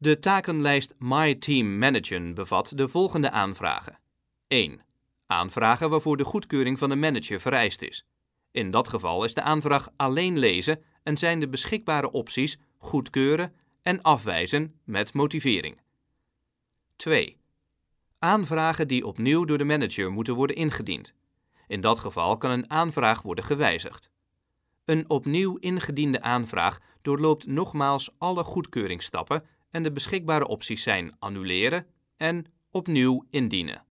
De takenlijst My Team Managen bevat de volgende aanvragen. 1. Aanvragen waarvoor de goedkeuring van de manager vereist is. In dat geval is de aanvraag alleen lezen en zijn de beschikbare opties goedkeuren en afwijzen met motivering. 2. Aanvragen die opnieuw door de manager moeten worden ingediend. In dat geval kan een aanvraag worden gewijzigd. Een opnieuw ingediende aanvraag doorloopt nogmaals alle goedkeuringsstappen en de beschikbare opties zijn annuleren en opnieuw indienen.